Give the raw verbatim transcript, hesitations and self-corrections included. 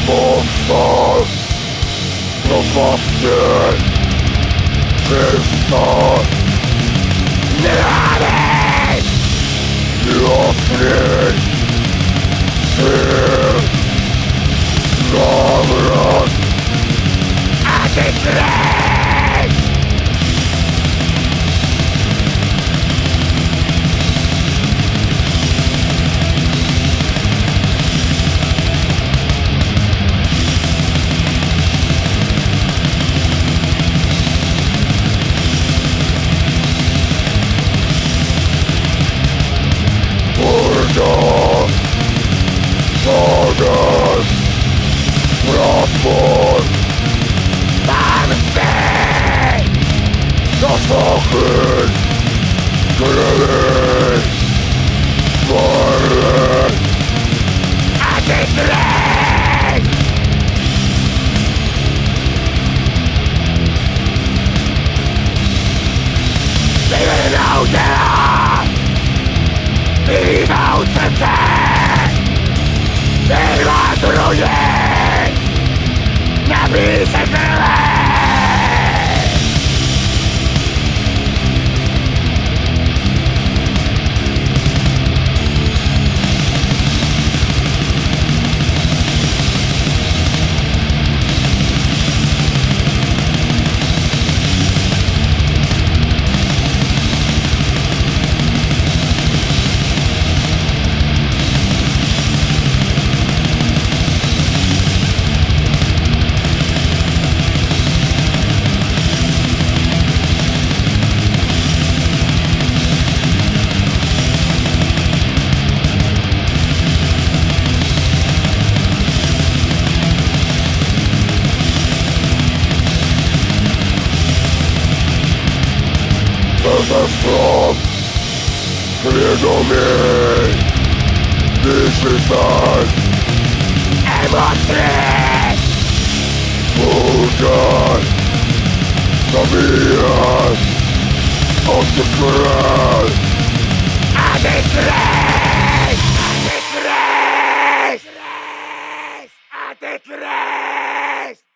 Powstał zobaczcie Chrysta nienawiść miłosierdzie Ty zawrót Antychryst Target Rapor Namsty Zasachy Kryły Barry Antychryst Leave it out there Leave out the dead Viva Druid! Napisze żyły! Ze stron świadomiej wyczytać emocje Burzać Zabijać Antychryst Antychryst Antychryst Antychryst